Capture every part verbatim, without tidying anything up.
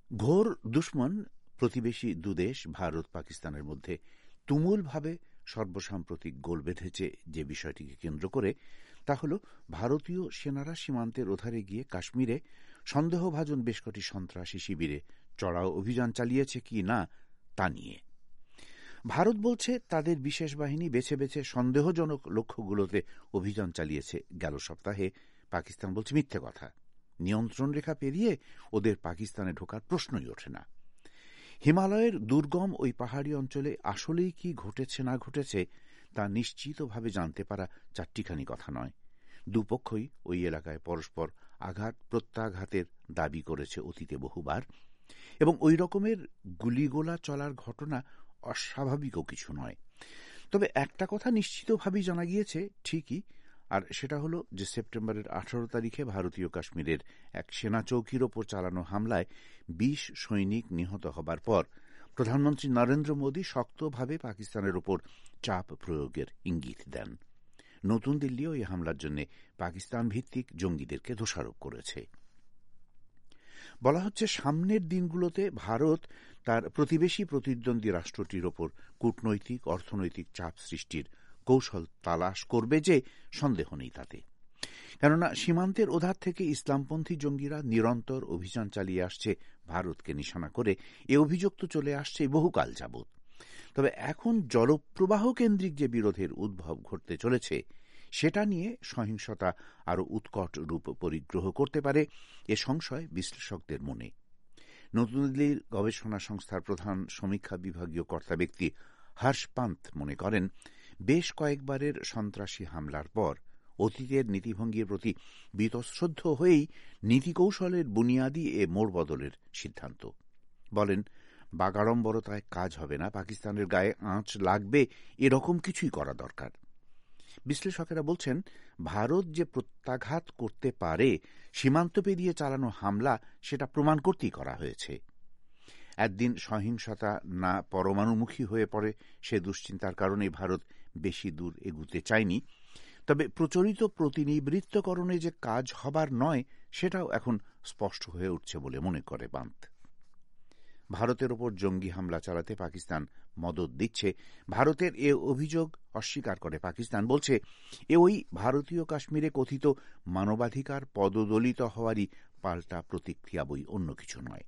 ঘোর দুশ্মন প্রতিবেশী দুদেশ ভারত পাকিস্তানের মধ্যে তুমুলভাবে সর্বসাম্প্রতিক গোল বেঁধেছে যে বিষয়টিকে কেন্দ্র করে তা হল ভারতীয় সেনারা সীমান্তের ওধারে গিয়ে কাশ্মীরে সন্দেহভাজন বেশ কটি সন্ত্রাসী শিবিরে চড়াও অভিযান চালিয়েছে কি না তা নিয়ে। ভারত বলছে তাদের বিশেষ বাহিনী বেছে বেছে সন্দেহজনক লক্ষ্যগুলোতে অভিযান চালিয়েছে গেল সপ্তাহে। পাকিস্তান বলছে মিথ্যে কথা, নিয়ন্ত্রণ রেখা পেরিয়ে ওদের পাকিস্তানে ঢোকার প্রশ্নই ওঠে না। হিমালয়ের দুর্গম ওই পাহাড়ি অঞ্চলে আসলেই কি ঘটেছে না ঘটেছে তা নিশ্চিতভাবে জানতে পারা চারটিখানি কথা নয়। দুপক্ষই ওই এলাকায় পরস্পর আঘাত প্রত্যাঘাতের দাবি করেছে অতীতে বহুবার, এবং ওই রকমের গুলিগোলা চলার ঘটনা অস্বাভাবিকও কিছু নয়। তবে একটা কথা নিশ্চিতভাবেই জানা গিয়েছে ঠিকই, আর সেটা হলো যে সেপ্টেম্বরের আঠারো তারিখে ভারতীয় কাশ্মীরের এক সেনা চৌকির ওপর চালানো হামলায় বিশ সৈনিক নিহত হবার পর প্রধানমন্ত্রী নরেন্দ্র মোদী শক্তভাবে পাকিস্তানের ওপর চাপ প্রয়োগের ইঙ্গিত দেন। নতুন দিল্লিও এই হামলার জন্য পাকিস্তান ভিত্তিক জঙ্গিদেরকে দোষারোপ করেছে। বলা হচ্ছে সামনের দিনগুলোতে ভারত তার প্রতিবেশী প্রতিদ্বন্দ্বী রাষ্ট্রটির ওপর কূটনৈতিক অর্থনৈতিক চাপ সৃষ্টির কৌশল তালাশ করবে যে সন্দেহ নেই তাতে। কেননা সীমান্তের ওধার থেকে ইসলামপন্থী জঙ্গিরা নিরন্তর অভিযান চালিয়ে আসছে ভারতকে নিশানা করে। এ অভিযোগ তো চলে আসছে বহুকাল যাবৎ। তবে এখন জলপ্রবাহ কেন্দ্রিক যে বিরোধের উদ্ভব ঘটতে চলেছে সেটা নিয়ে সহিংসতা আরও উৎকট রূপ পরিগ্রহ করতে পারে এ সংশয় বিশ্লেষকদের মনে। নতুন দিল্লির গবেষণা সংস্থার প্রধান সমীক্ষা বিভাগীয় কর্তা ব্যক্তি হর্ষ পান্ত মনে করেন, বেশ কয়েকবারের সন্ত্রাসী হামলার পর অতীতের নীতিভঙ্গির প্রতি বীতশ্রদ্ধ হয়েই নীতিকৌশলের বুনিয়াদী এ মোড় বদলের সিদ্ধান্ত। বলেন, বাগাড়ম্বরতায় কাজ হবে না, পাকিস্তানের গায়ে আঁচ লাগবে এরকম কিছুই করা দরকার। বিশ্লেষকেরা বলছেন, ভারত যে প্রত্যাঘাত করতে পারে সীমান্ত পেরিয়ে চালানো হামলা সেটা প্রমাণ করতেই করা হয়েছে। একদিন সহিংসতা না পরমাণুমুখী হয়ে পড়ে সে দুশ্চিন্তার কারণে ভারত বেশি দূর এগুতে চায়নি। তবে প্রচলিত প্রতিনিবৃত্তকরণে যে কাজ হবার নয় সেটাও এখন স্পষ্ট হয়ে উঠছে বলে মনে করে পান্ত। ভারতের ওপর জঙ্গি হামলা চালাতে পাকিস্তান মদদ দিচ্ছে, ভারতের এ অভিযোগ অস্বীকার করে পাকিস্তান। বলছে এ ওই ভারতীয় কাশ্মীরে কথিত মানবাধিকার পদদলিত হওয়ারই পাল্টা প্রতিক্রিয়া, বই অন্য কিছু নয়।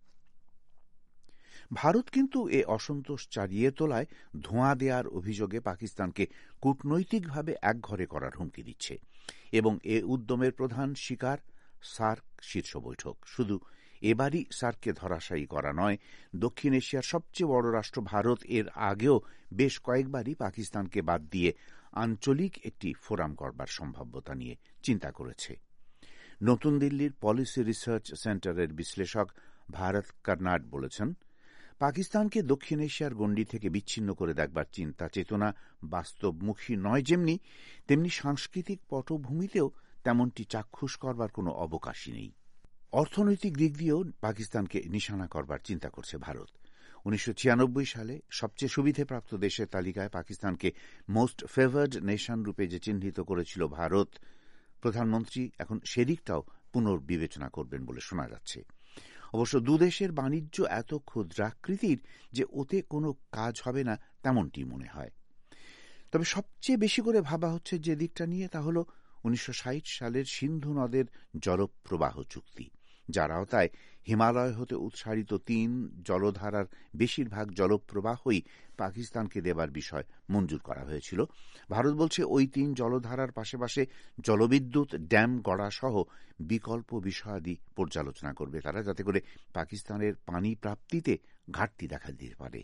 ভারত কিন্তু এ অসন্তোষ চালিয়ে তোলায় ধোঁয়া দেওয়ার অভিযোগে পাকিস্তানকে কূটনৈতিকভাবে একঘরে করার হুমকি দিচ্ছে, এবং এ উদ্যমের প্রধান শিকার সার্ক শীর্ষ বৈঠক। শুধু এবারই সার্ককে ধরাশায়ী করা নয়, দক্ষিণ এশিয়ার সবচেয়ে বড় রাষ্ট্র ভারত এর আগেও বেশ কয়েকবারই পাকিস্তানকে বাদ দিয়ে আঞ্চলিক একটি ফোরাম করবার সম্ভাব্যতা নিয়ে চিন্তা করেছে। নতুন দিল্লির পলিসি রিসার্চ সেন্টারের বিশ্লেষক ভারত কর্নাড বলেছেন, পাকিস্তানকে দক্ষিণ এশিয়ার গণ্ডি থেকে বিচ্ছিন্ন করে দেখবার চিন্তা চেতনা বাস্তবমুখী নয়, যেমনি তেমনি সাংস্কৃতিক পটভূমিতেও তেমনটি চাক্ষুষ করবার কোনো অবকাশই নেই। অর্থনৈতিক দিক দিয়েও পাকিস্তানকে নিশানা করবার চিন্তা করছে ভারত। উনিশশো ছিয়ানব্বই সালে সবচেয়ে সুবিধেপ্রাপ্ত দেশের তালিকায় পাকিস্তানকে মোস্ট ফেভার্ড নেশন রূপে যে চিহ্নিত করেছিল ভারত, প্রধানমন্ত্রী এখন সেদিকটাও পুনর্বিবেচনা করবেন বলে শোনা যাচ্ছে। অবশ্য দুদেশের বাণিজ্য এত ক্ষুদ্রাকৃতির যে ওতে কোনো কাজ হবে না তেমনটি মনে হয়। তবে সবচেয়ে বেশি করে ভাবা হচ্ছে যে দিকটা নিয়ে তা হল উনিশশো ষাট সালের সিন্ধু নদের জলপ্রবাহ চুক্তি, যার আওতায় হিমালয় হতে উৎসারিত তিন জলধারার বেশিরভাগ জলপ্রবাহই পাকিস্তানকে দেবার বিষয় মঞ্জুর করা হয়েছিল। ভারত বলছে ওই তিন জলধারার পাশে জলবিদ্যুৎ ড্যাম গড়া সহ বিকল্প বিষয়াদি পর্যালোচনা করবে তারা, যাতে করে পাকিস্তানের পানি প্রাপ্তিতে ঘাটতি দেখা দিতে পারে।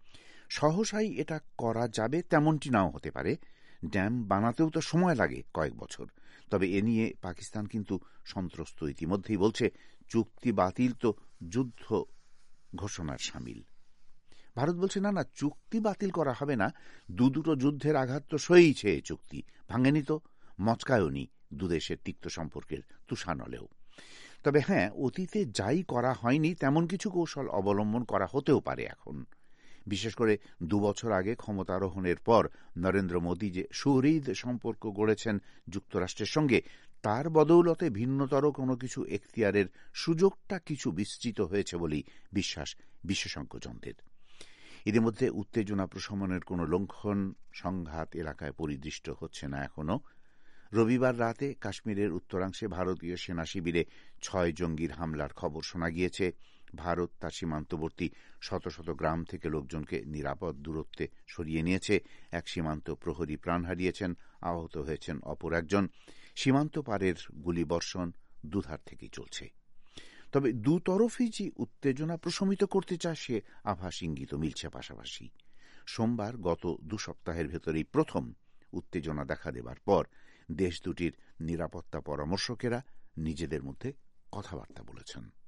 সহসাই এটা করা যাবে তেমনটি নাও হতে পারে, ড্যাম বানাতেও তো সময় লাগে কয়েক বছর। তবে এ নিয়ে পাকিস্তান কিন্তু সন্ত্রস্ত ইতিমধ্যেই, বলছে চুক্তি বাতিল তো যুদ্ধ ঘোষণার সামিল। ভারত বলছে না না, চুক্তি বাতিল করা হবে না, দু দুটো যুদ্ধের আঘাত তো সইছে, চুক্তি ভাঙেনি তো, মচকায়নি দুদেশের তিক্ত সম্পর্কের তুষানলেও। তবে হ্যাঁ, অতীতে যাই করা হয়নি তেমন কিছু কৌশল অবলম্বন করা হতেও পারে এখন। বিশেষ করে দুবছর আগে ক্ষমতারোহণের পর নরেন্দ্র মোদী যে সুহৃদ সম্পর্ক গড়েছেন যুক্তরাষ্ট্রের সঙ্গে, তার বদৌলতে ভিন্নতর কোনো কিছু এখতিয়ারের সুযোগটা কিছু বিস্তৃত হয়েছে বলেই বিশ্বাস বিশেষজ্ঞজনদের। ইতিমধ্যে উত্তেজনা প্রশমনের কোনো লঙ্ঘন সংঘাত এলাকায় পরিদৃষ্ট হচ্ছে না এখনো। রবিবার রাতে কাশ্মীরের উত্তরাংশে ভারতীয় সেনা শিবিরে ছয় জঙ্গির হামলার খবর শোনা গিয়েছে। ভারত তার সীমান্তবর্তী শত শত গ্রাম থেকে লোকজনকে নিরাপদ দূরত্বে সরিয়ে নিয়েছে। এক সীমান্ত প্রহরী প্রাণ হারিয়েছেন, আহত হয়েছেন অপর একজন। সীমান্ত পারের গুলিবর্ষণ দুধার থেকেই চলছে। তবে দুতরফই যে উত্তেজনা প্রশমিত করতে চায় সে আভাস ইঙ্গিত মিলছে পাশাপাশি। সোমবার গত দু সপ্তাহের ভেতরেই প্রথম উত্তেজনা দেখা দেবার পর দেশ দুটির নিরাপত্তা পরামর্শকেরা নিজেদের মধ্যে কথাবার্তা বলেছেন।